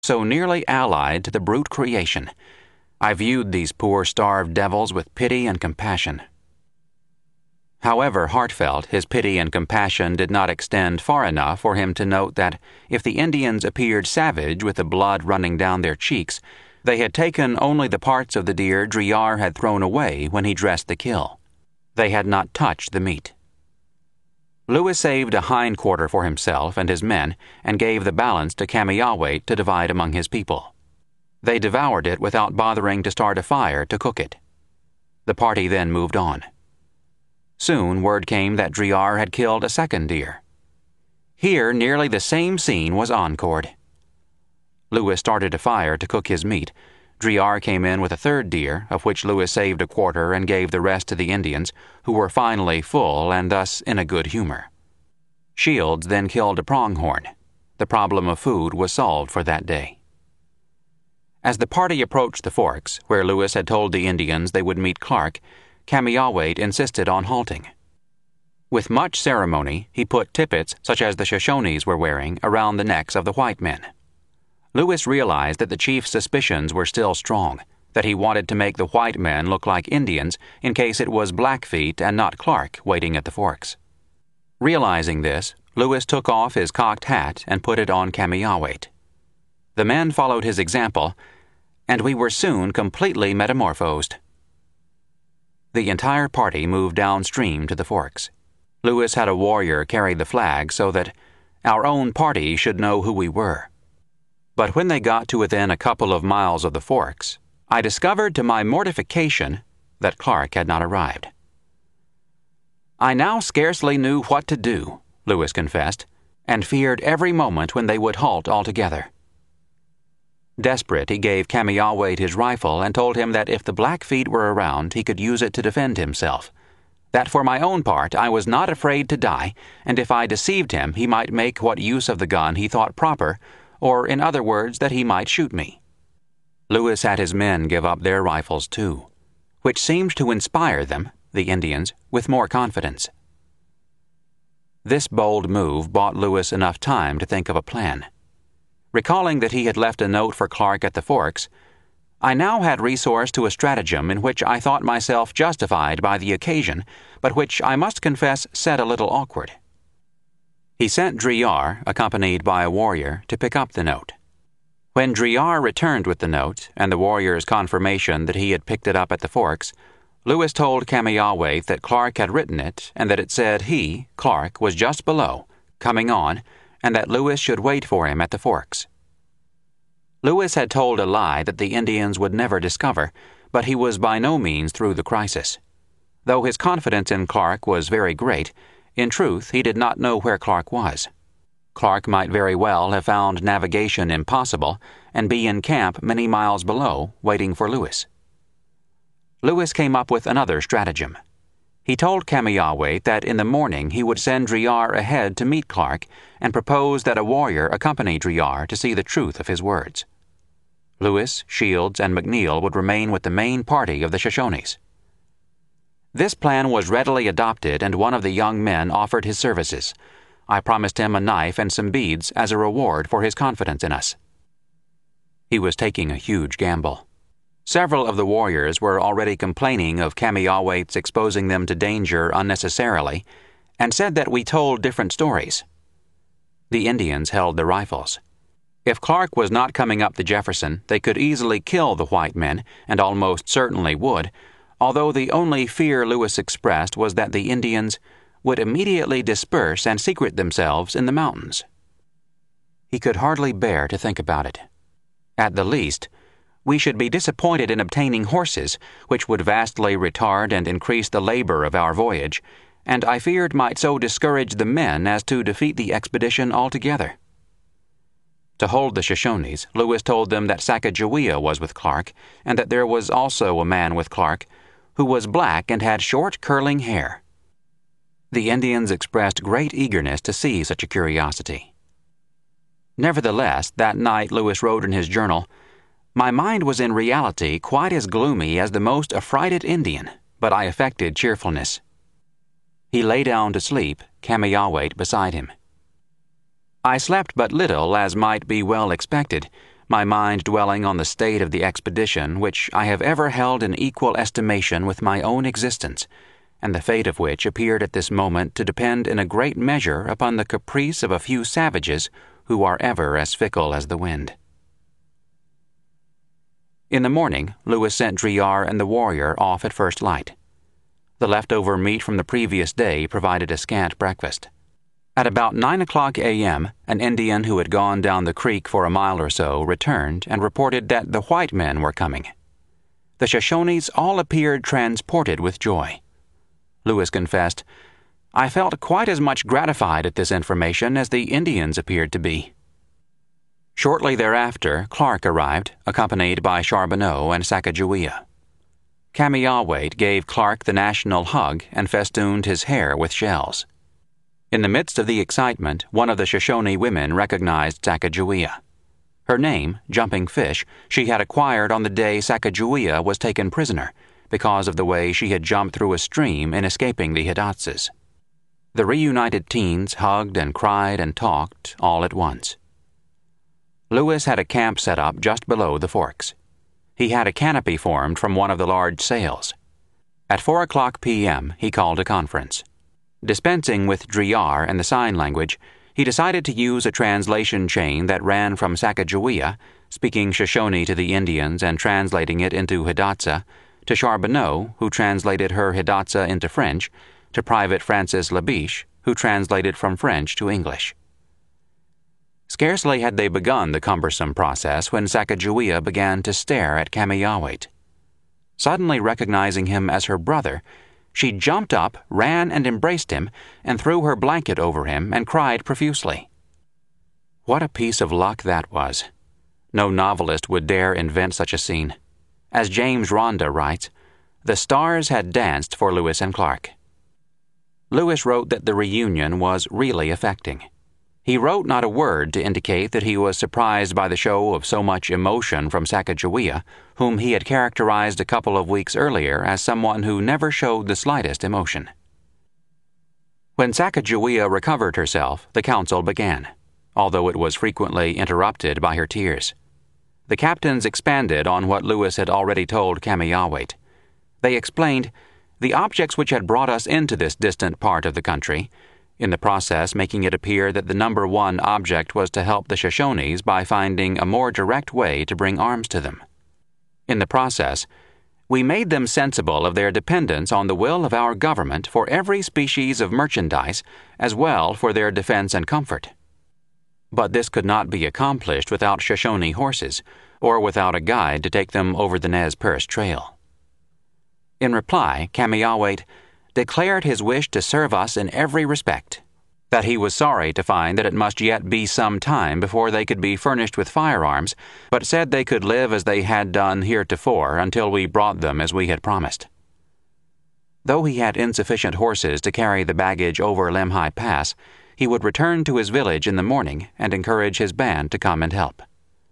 so nearly allied to the brute creation. I viewed these poor starved devils with pity and compassion. However heartfelt, his pity and compassion did not extend far enough for him to note that if the Indians appeared savage with the blood running down their cheeks, they had taken only the parts of the deer Driar had thrown away when he dressed the kill. They had not touched the meat. Lewis saved a hind quarter for himself and his men and gave the balance to Kamiyawait to divide among his people. They devoured it without bothering to start a fire to cook it. The party then moved on. Soon word came that Driar had killed a second deer. Here nearly the same scene was encored. Lewis started a fire to cook his meat. Driar came in with a third deer, of which Lewis saved a quarter and gave the rest to the Indians, who were finally full and thus in a good humor. Shields then killed a pronghorn. The problem of food was solved for that day. As the party approached the forks, where Lewis had told the Indians they would meet Clark, Kamiyawait insisted on halting. With much ceremony, he put tippets, such as the Shoshones were wearing, around the necks of the white men. Lewis realized that the chief's suspicions were still strong, that he wanted to make the white men look like Indians in case it was Blackfeet and not Clark waiting at the forks. Realizing this, Lewis took off his cocked hat and put it on Kamiyawait. The men followed his example, and we were soon completely metamorphosed. The entire party moved downstream to the forks. Lewis had a warrior carry the flag so that our own party should know who we were. But when they got to within a couple of miles of the forks, I discovered to my mortification that Clark had not arrived. I now scarcely knew what to do, Lewis confessed, and feared every moment when they would halt altogether. Desperate, he gave Kamiyawait his rifle and told him that if the Blackfeet were around, he could use it to defend himself. That for my own part, I was not afraid to die, and if I deceived him, he might make what use of the gun he thought proper, or in other words, that he might shoot me. Lewis had his men give up their rifles too, which seemed to inspire them, the Indians, with more confidence. This bold move bought Lewis enough time to think of a plan. Recalling that he had left a note for Clark at the forks, I now had recourse to a stratagem in which I thought myself justified by the occasion, but which I must confess set a little awkward. He sent Driar, accompanied by a warrior, to pick up the note. When Driar returned with the note and the warrior's confirmation that he had picked it up at the forks, Lewis told Kamiyawait that Clark had written it and that it said he, Clark, was just below, coming on, and that Lewis should wait for him at the forks. Lewis had told a lie that the Indians would never discover, but he was by no means through the crisis. Though his confidence in Clark was very great, in truth he did not know where Clark was. Clark might very well have found navigation impossible and be in camp many miles below, waiting for Lewis. Lewis came up with another stratagem. He told Kamiyawait that in the morning he would send Driar ahead to meet Clark and propose that a warrior accompany Driar to see the truth of his words. Lewis, Shields, and McNeil would remain with the main party of the Shoshones. This plan was readily adopted, and one of the young men offered his services. I promised him a knife and some beads as a reward for his confidence in us. He was taking a huge gamble. Several of the warriors were already complaining of Kamiyawait's exposing them to danger unnecessarily, and said that we told different stories. The Indians held their rifles. If Clark was not coming up the Jefferson, they could easily kill the white men, and almost certainly would, although the only fear Lewis expressed was that the Indians would immediately disperse and secret themselves in the mountains. He could hardly bear to think about it. At the least, we should be disappointed in obtaining horses, which would vastly retard and increase the labor of our voyage, and I feared might so discourage the men as to defeat the expedition altogether. To hold the Shoshones, Lewis told them that Sacagawea was with Clark, and that there was also a man with Clark, who was black and had short curling hair. The Indians expressed great eagerness to see such a curiosity. Nevertheless, that night Lewis wrote in his journal, "My mind was in reality quite as gloomy as the most affrighted Indian, but I affected cheerfulness." He lay down to sleep, Kamiyawait beside him. I slept but little, as might be well expected, my mind dwelling on the state of the expedition which I have ever held in equal estimation with my own existence, and the fate of which appeared at this moment to depend in a great measure upon the caprice of a few savages who are ever as fickle as the wind. In the morning, Lewis sent Driar and the warrior off at first light. The leftover meat from the previous day provided a scant breakfast. At about 9 o'clock a.m., an Indian who had gone down the creek for a mile or so returned and reported that the white men were coming. The Shoshones all appeared transported with joy. Lewis confessed, "I felt quite as much gratified at this information as the Indians appeared to be." Shortly thereafter, Clark arrived, accompanied by Charbonneau and Sacagawea. Kamiawait gave Clark the national hug and festooned his hair with shells. In the midst of the excitement, one of the Shoshone women recognized Sacagawea. Her name, Jumping Fish, she had acquired on the day Sacagawea was taken prisoner, because of the way she had jumped through a stream in escaping the Hidatsas. The reunited teens hugged and cried and talked all at once. Lewis had a camp set up just below the forks. He had a canopy formed from one of the large sails. At 4 o'clock p.m., he called a conference. Dispensing with Driar and the sign language, he decided to use a translation chain that ran from Sacagawea, speaking Shoshone to the Indians and translating it into Hidatsa, to Charbonneau, who translated her Hidatsa into French, to Private Francis Labiche, who translated from French to English. Scarcely had they begun the cumbersome process when Sacagawea began to stare at Kamiawait. Suddenly recognizing him as her brother, she jumped up, ran and embraced him, and threw her blanket over him and cried profusely. What a piece of luck that was! No novelist would dare invent such a scene. As James Rhonda writes, "The stars had danced for Lewis and Clark." Lewis wrote that the reunion was really affecting. He wrote not a word to indicate that he was surprised by the show of so much emotion from Sacagawea, whom he had characterized a couple of weeks earlier as someone who never showed the slightest emotion. When Sacagawea recovered herself, the council began, although it was frequently interrupted by her tears. The captains expanded on what Lewis had already told Kamiawait. They explained, "The objects which had brought us into this distant part of the country," in the process making it appear that the number one object was to help the Shoshones by finding a more direct way to bring arms to them. In the process, we made them sensible of their dependence on the will of our government for every species of merchandise, as well for their defense and comfort. But this could not be accomplished without Shoshone horses, or without a guide to take them over the Nez Perce Trail. In reply, Kamiawait declared his wish to serve us in every respect, that he was sorry to find that it must yet be some time before they could be furnished with firearms, but said they could live as they had done heretofore until we brought them as we had promised. Though he had insufficient horses to carry the baggage over Lemhi Pass, he would return to his village in the morning and encourage his band to come and help.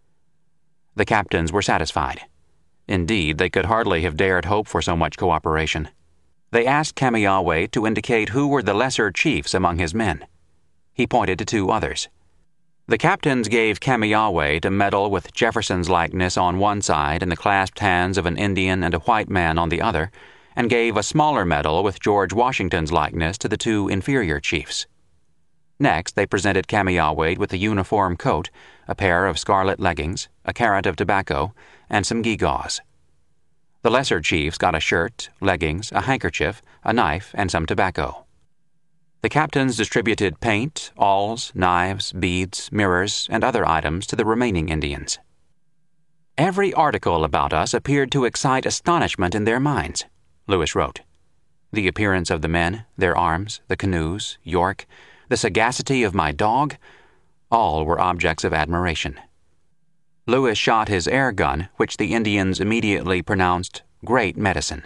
The captains were satisfied. Indeed, they could hardly have dared hope for so much cooperation. They asked Kamiawait to indicate who were the lesser chiefs among his men. He pointed to two others. The captains gave Kamiawait a medal with Jefferson's likeness on one side and the clasped hands of an Indian and a white man on the other, and gave a smaller medal with George Washington's likeness to the two inferior chiefs. Next, they presented Kamiawait with a uniform coat, a pair of scarlet leggings, a carrot of tobacco, and some gewgaws. The lesser chiefs got a shirt, leggings, a handkerchief, a knife, and some tobacco. The captains distributed paint, awls, knives, beads, mirrors, and other items to the remaining Indians. Every article about us appeared to excite astonishment in their minds, Lewis wrote. The appearance of the men, their arms, the canoes, York, the sagacity of my dog, all were objects of admiration. Lewis shot his air gun, which the Indians immediately pronounced great medicine.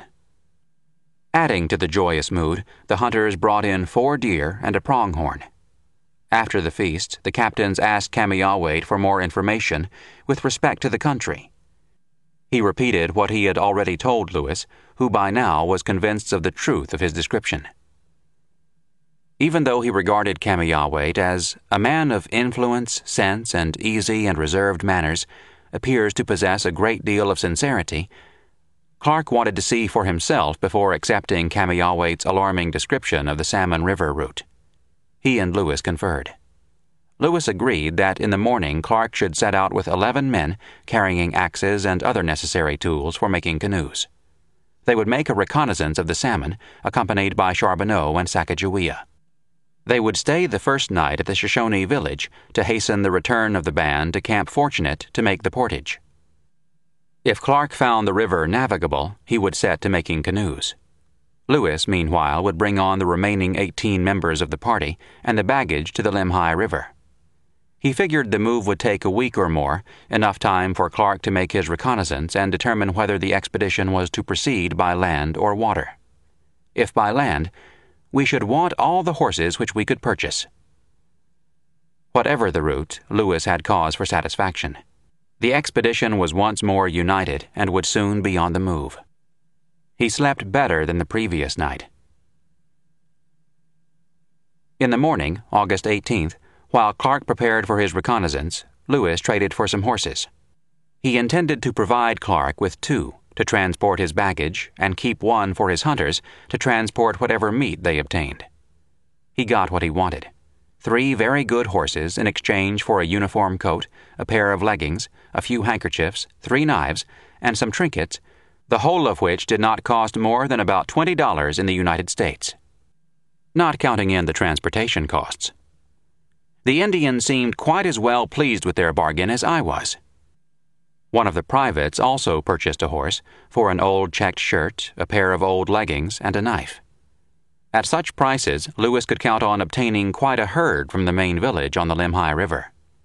Adding to the joyous mood, the hunters brought in 4 deer and a pronghorn. After the feast, the captains asked Kamiawait for more information with respect to the country. He repeated what he had already told Lewis, who by now was convinced of the truth of his description. Even though he regarded Kamiawait as a man of influence, sense, and easy and reserved manners, appears to possess a great deal of sincerity, Clark wanted to see for himself before accepting Camiawate's alarming description of the Salmon River route. He and Lewis conferred. Lewis agreed that in the morning Clark should set out with 11 men carrying axes and other necessary tools for making canoes. They would make a reconnaissance of the salmon, accompanied by Charbonneau and Sacagawea. They would stay the first night at the Shoshone village to hasten the return of the band to Camp Fortunate to make the portage. If Clark found the river navigable, he would set to making canoes. Lewis, meanwhile, would bring on the remaining 18 members of the party and the baggage to the Lemhi River. He figured the move would take a week or more, enough time for Clark to make his reconnaissance and determine whether the expedition was to proceed by land or water. If by land, we should want all the horses which we could purchase. Whatever the route, Lewis had cause for satisfaction. The expedition was once more united and would soon be on the move. He slept better than the previous night. In the morning, August 18th, while Clark prepared for his reconnaissance, Lewis traded for some horses. He intended to provide Clark with 2 to transport his baggage and keep 1 for his hunters to transport whatever meat they obtained. He got what he wanted: 3 very good horses in exchange for a uniform coat, a pair of leggings, a few handkerchiefs, 3 knives, and some trinkets, the whole of which did not cost more than about $20 in the United States, not counting in the transportation costs. The Indians seemed quite as well pleased with their bargain as I was. One of the privates also purchased a horse for an old checked shirt, a pair of old leggings, and a knife. At such prices, Lewis could count on obtaining quite a herd from the main village on the Lemhi River.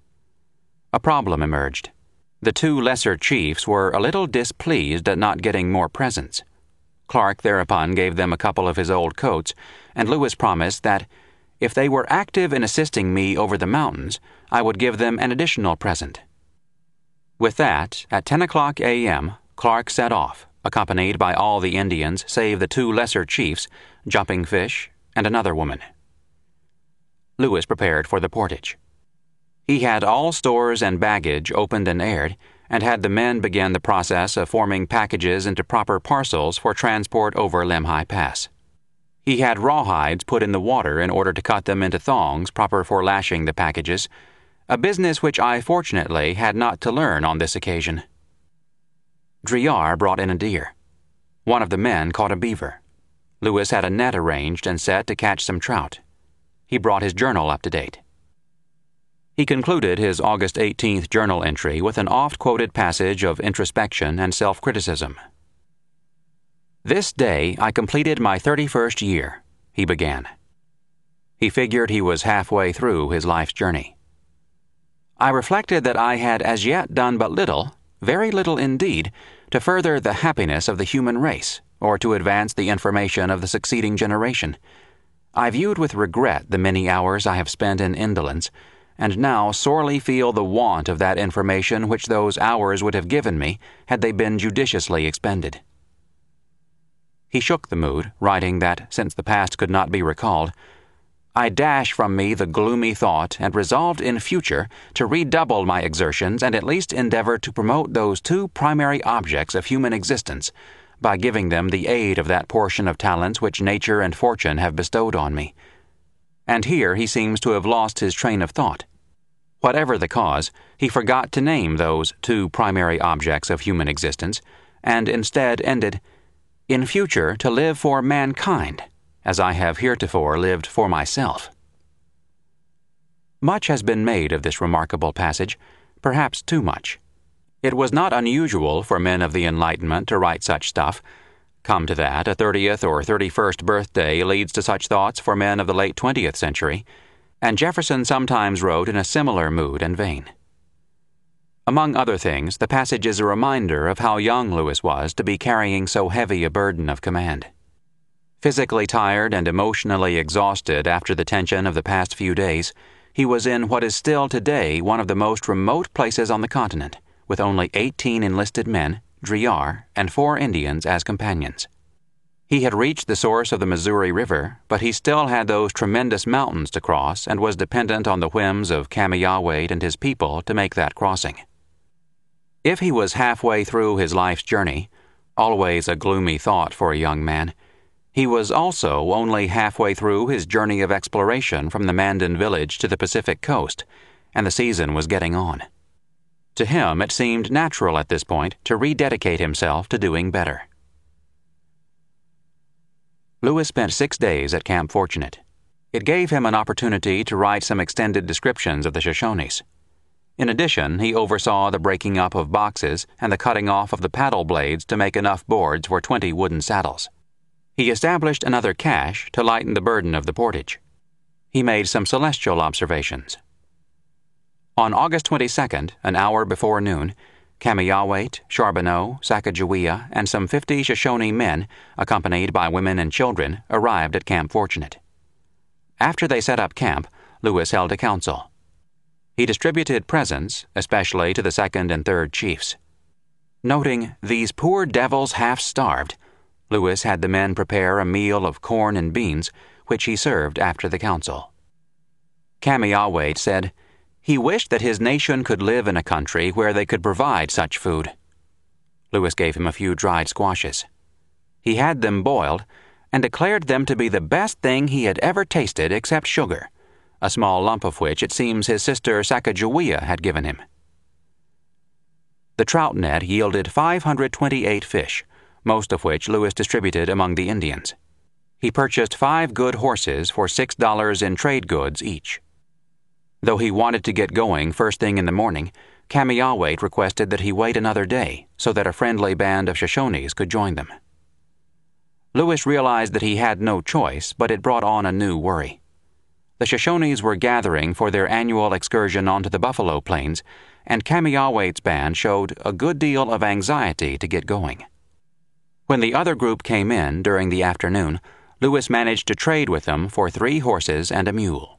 A problem emerged. The 2 lesser chiefs were a little displeased at not getting more presents. Clark thereupon gave them a couple of his old coats, and Lewis promised that, if they were active in assisting me over the mountains, I would give them an additional present. With that, at 10 o'clock a.m., Clark set off, accompanied by all the Indians save the 2 lesser chiefs, Jumping Fish, and another woman. Lewis prepared for the portage. He had all stores and baggage opened and aired, and had the men begin the process of forming packages into proper parcels for transport over Lemhi Pass. He had rawhides put in the water in order to cut them into thongs proper for lashing the packages, a business which I fortunately had not to learn on this occasion. Driar brought in a deer. One of the men caught a beaver. Lewis had a net arranged and set to catch some trout. He brought his journal up to date. He concluded his August 18th journal entry with an oft-quoted passage of introspection and self-criticism. "This day I completed my 31st year," he began. He figured he was halfway through his life's journey. "I reflected that I had as yet done but little, very little indeed, to further the happiness of the human race, or to advance the information of the succeeding generation. I viewed with regret the many hours I have spent in indolence, and now sorely feel the want of that information which those hours would have given me had they been judiciously expended." He shook the mood, writing that, since the past could not be recalled, "I dash from me the gloomy thought and resolved in future to redouble my exertions and at least endeavor to promote those 2 primary objects of human existence, by giving them the aid of that portion of talents which nature and fortune have bestowed on me." And here he seems to have lost his train of thought. Whatever the cause, he forgot to name those 2 primary objects of human existence, and instead ended, "In future to live for mankind, as I have heretofore lived for myself." Much has been made of this remarkable passage, perhaps too much. It was not unusual for men of the Enlightenment to write such stuff. Come to that, a 30th or 31st birthday leads to such thoughts for men of the late 20th century, and Jefferson sometimes wrote in a similar mood and vein. Among other things, the passage is a reminder of how young Lewis was to be carrying so heavy a burden of command. Physically tired and emotionally exhausted after the tension of the past few days, he was in what is still today one of the most remote places on the continent, with only 18 enlisted men, Driar, and 4 Indians as companions. He had reached the source of the Missouri River, but he still had those tremendous mountains to cross and was dependent on the whims of Camiawate and his people to make that crossing. If he was halfway through his life's journey, always a gloomy thought for a young man, he was also only halfway through his journey of exploration from the Mandan village to the Pacific coast, and the season was getting on. To him, it seemed natural at this point to rededicate himself to doing better. Lewis spent 6 days at Camp Fortunate. It gave him an opportunity to write some extended descriptions of the Shoshones. In addition, he oversaw the breaking up of boxes and the cutting off of the paddle blades to make enough boards for 20 wooden saddles. He established another cache to lighten the burden of the portage. He made some celestial observations. On August 22nd, an hour before noon, Kamiyawait, Charbonneau, Sacagawea, and some 50 Shoshone men, accompanied by women and children, arrived at Camp Fortunate. After they set up camp, Lewis held a council. He distributed presents, especially to the second and third chiefs. Noting these poor devils half-starved, Lewis had the men prepare a meal of corn and beans, which he served after the council. Kamiyawait said he wished that his nation could live in a country where they could provide such food. Lewis gave him a few dried squashes. He had them boiled and declared them to be the best thing he had ever tasted except sugar, a small lump of which it seems his sister Sacagawea had given him. The trout net yielded 528 fish, most of which Lewis distributed among the Indians. He purchased 5 good horses for $6 in trade goods each. Though he wanted to get going first thing in the morning, Kamiyawait requested that he wait another day so that a friendly band of Shoshones could join them. Lewis realized that he had no choice, but it brought on a new worry. The Shoshones were gathering for their annual excursion onto the Buffalo Plains, and Kamiyawait's band showed a good deal of anxiety to get going. When the other group came in during the afternoon, Lewis managed to trade with them for 3 horses and a mule.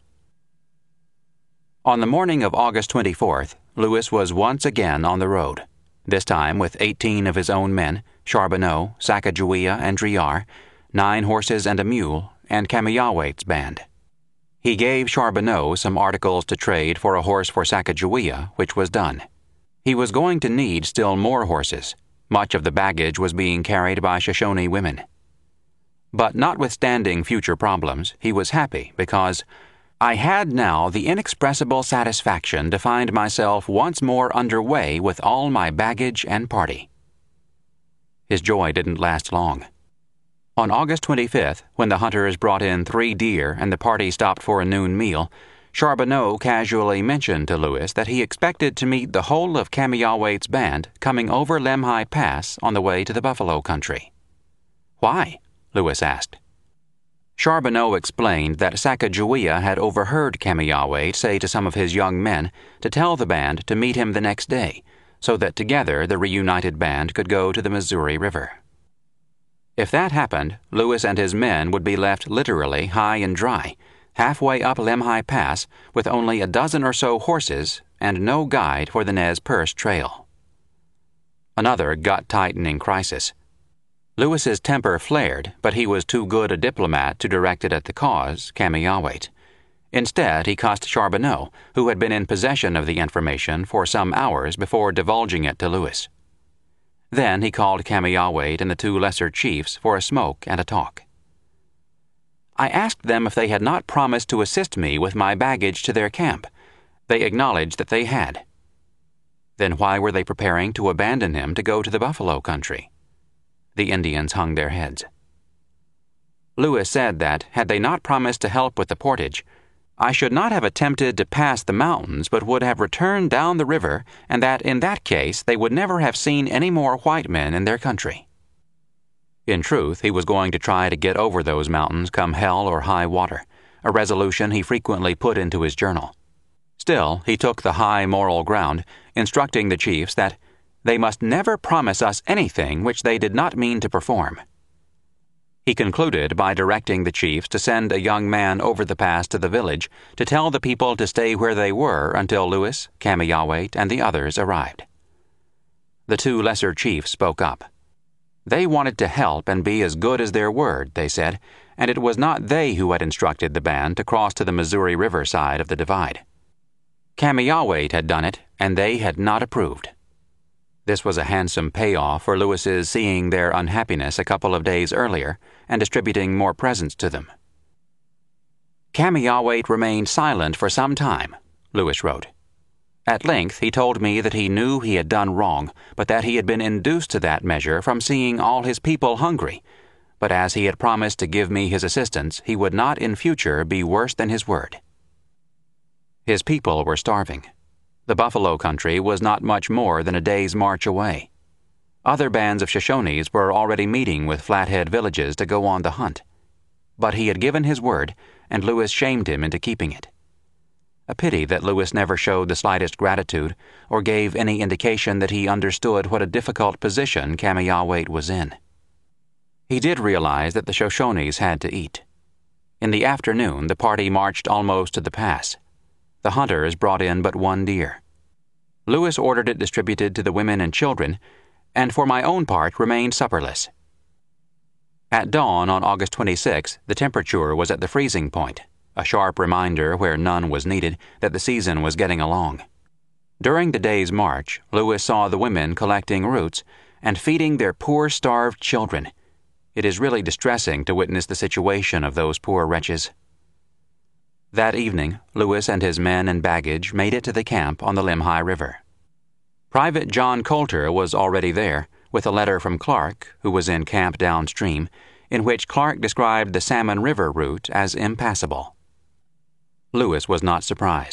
On the morning of August 24th, Lewis was once again on the road, this time with 18 of his own men, Charbonneau, Sacagawea, and Driar, 9 horses and a mule, and Kamiyawait's band. He gave Charbonneau some articles to trade for a horse for Sacagawea, which was done. He was going to need still more horses. Much of the baggage was being carried by Shoshone women. But notwithstanding future problems, he was happy because I had now the inexpressible satisfaction to find myself once more underway with all my baggage and party. His joy didn't last long. On August 25th, when the hunters brought in 3 deer and the party stopped for a noon meal, Charbonneau casually mentioned to Lewis that he expected to meet the whole of Kamiyawait's band coming over Lemhi Pass on the way to the buffalo country. "Why?" Lewis asked. Charbonneau explained that Sacagawea had overheard Kamiyawait say to some of his young men to tell the band to meet him the next day, so that together the reunited band could go to the Missouri River. If that happened, Lewis and his men would be left literally high and dry, halfway up Lemhi Pass with only a dozen or so horses and no guide for the Nez Perce Trail. Another gut-tightening crisis. Lewis's temper flared, but he was too good a diplomat to direct it at the cause, Kamiyawait. Instead, he cussed Charbonneau, who had been in possession of the information for some hours before divulging it to Lewis. Then he called Kamiyawait and the 2 lesser chiefs for a smoke and a talk. I asked them if they had not promised to assist me with my baggage to their camp. They acknowledged that they had. Then why were they preparing to abandon him to go to the buffalo country? The Indians hung their heads. Lewis said that, had they not promised to help with the portage, I should not have attempted to pass the mountains but would have returned down the river, and that in that case they would never have seen any more white men in their country. In truth, he was going to try to get over those mountains come hell or high water, a resolution he frequently put into his journal. Still, he took the high moral ground, instructing the chiefs that they must never promise us anything which they did not mean to perform. He concluded by directing the chiefs to send a young man over the pass to the village to tell the people to stay where they were until Lewis, Kamiyawait, and the others arrived. The 2 lesser chiefs spoke up. They wanted to help and be as good as their word, they said, and it was not they who had instructed the band to cross to the Missouri River side of the divide. Kamiyawait had done it, and they had not approved. This was a handsome payoff for Lewis's seeing their unhappiness a couple of days earlier and distributing more presents to them. Kamiyawait remained silent for some time, Lewis wrote. At length he told me that he knew he had done wrong, but that he had been induced to that measure from seeing all his people hungry. But as he had promised to give me his assistance, he would not in future be worse than his word. His people were starving. The buffalo country was not much more than a day's march away. Other bands of Shoshones were already meeting with Flathead villages to go on the hunt. But he had given his word, and Lewis shamed him into keeping it. A pity that Lewis never showed the slightest gratitude or gave any indication that he understood what a difficult position Kamiyawait was in. He did realize that the Shoshones had to eat. In the afternoon, the party marched almost to the pass. The hunters brought in but one deer. Lewis ordered it distributed to the women and children, and for my own part remained supperless. At dawn on August 26, the temperature was at the freezing point, a sharp reminder where none was needed that the season was getting along. During the day's march, Lewis saw the women collecting roots and feeding their poor starved children. It is really distressing to witness the situation of those poor wretches. That evening, Lewis and his men and baggage made it to the camp on the Limhi River. Private John Coulter was already there, with a letter from Clark, who was in camp downstream, in which Clark described the Salmon River route as impassable. Lewis was not surprised.